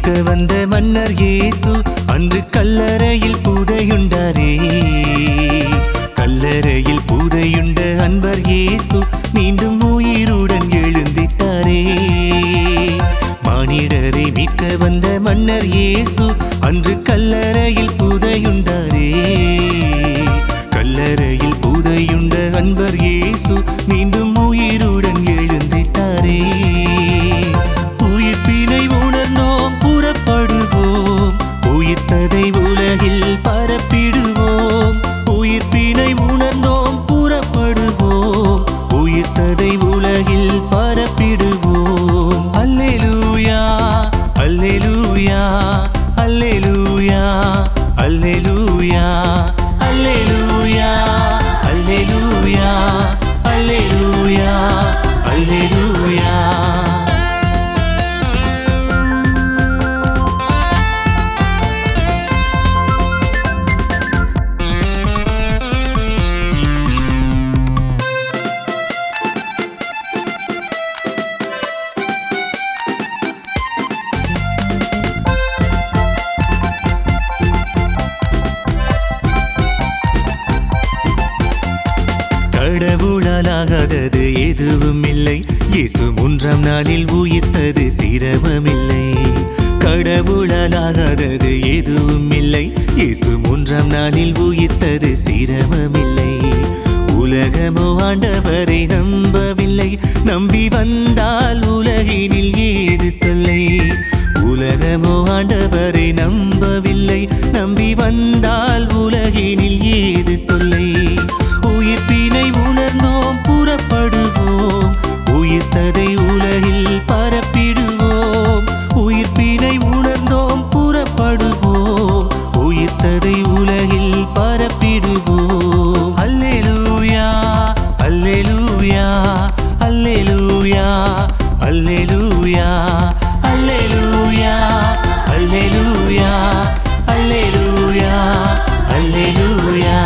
மீட்க வந்த மன்னர் இயேசு அன்று கல்லறையில் புதையுண்டாரே. கல்லறையில் புதையுண்ட அன்பர் இயேசு மீண்டும் உயிருடன் எழுந்திட்டாரே. மானிடரை மீட்க வந்த மன்னர் இயேசு அன்று கல்லறையில் புதையுண்டாரே. கல்லறையில் புதையுண்ட அன்பர் இயேசு மீண்டும் உயிருடன் எழுந்திட்டாரே. உயிர்ப்பினை உணர்ந்தோம் புறப்படுவோம், உயிர்த்ததை உலகில் பரப்பிடுவோம். உயிர்ப்பினை உணர்ந்தோம் புறப்படுவோம், உயிர்த்ததை உலகில் பரப்பிடுவோம். அல்லேலூயா அல்லேலூயா அல்லேலூயா அல்லேலூயா அல்லேலூயா அல்லேலூயா அல்லேலூயா அல்லேலூயா. கடவுளாலாகாதது எதுவும் இல்லை, இயேசு மூன்றாம் நாளில் உயிர்த்தது சிரமமில்லை. கடவுளாலாகாதது எதுவும் இல்லை, இயேசு மூன்றாம் நாளில் உயிர்த்தது சிரமமில்லை. உலகமோ ஆண்டவரை நம்பவில்லை, நம்பி வந்தால் உலகினில் ஏது தொல்லை. உலகமோ ஆண்டவரை நம்பவில்லை, நம்பி வந்தால் உலகினில் ஏது தொல்லை. உயிர்ப்பினை உணர்ந்தோம் புறப்படுவோம், உயிர்த்ததை உலகில் பரப்பிடுவோம். உயிர்ப்பினை உணர்ந்தோம் புறப்படுவோம், உயிர்த்ததை உலகில் பரப்பிடுவோம். அல்லேலூயா அல்லேலூயா அல்லேலூயா அல்லேலூயா அல்லேலூயா அல்லேலூயா அல்லேலூயா அல்லேலூயா.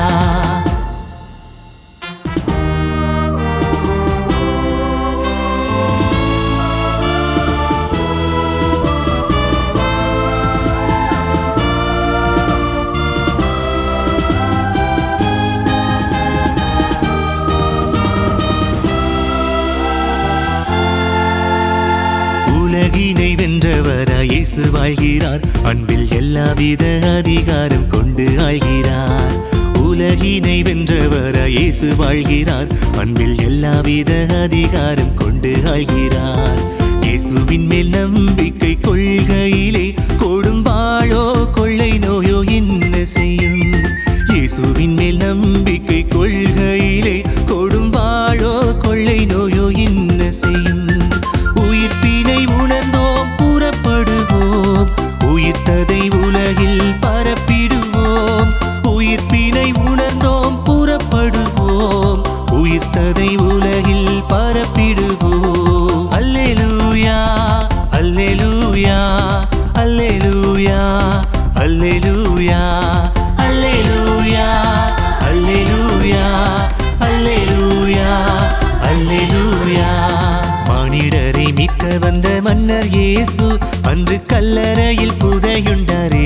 உலகினை வென்றவராய் இயேசு வாழ்கிறார், அன்பில் எல்லாவித அதிகாரம் கொண்டு ஆள்கிறார். உலகினை வென்றவராய் இயேசு வாழ்கிறார், அன்பில் எல்லாவித அதிகாரம் கொண்டு ஆள்கிறார். இயேசுவின் மேல் நம்பிக்கை கொள்கையிலே கொடும்பாழோ கொள்ளை நோயோ என்ன செய்யும்? இயேசுவின் மேல் நம்பிக்கை கொள்கையிலே கொடும்பாழோ கொள்ளை நோயோ என்ன செய்யும்? உயிர்ப்பினை உணர்ந்தோம் புறப்படுவோம், உயிர்த்ததை உலகில் பரப்பிடுவோம். உயிர்ப்பினை உணர்ந்தோம் புறப்படுவோம், உயிர்த்ததை உலகில் பரப்பிடுவோம். அல்லேலூயா அல்லேலூயா அல்லேலூயா அல்லேலூயா அல்லேலூயா அல்லேலூயா அல்லேலூயா அல்லேலூயா. மானிடரை மீட்க வந்த மன்னர் இயேசு அன்று கல்லறையில் புதையுண்டாரே.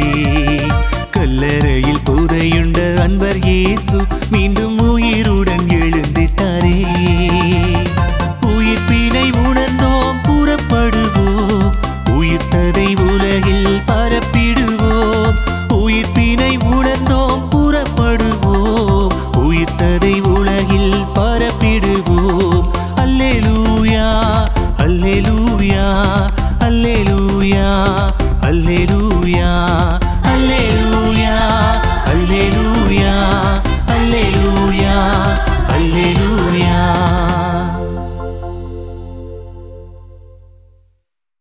கல்லறையில் புதையுண்ட அன்பர் இயேசு மீண்டும் உயிருடன்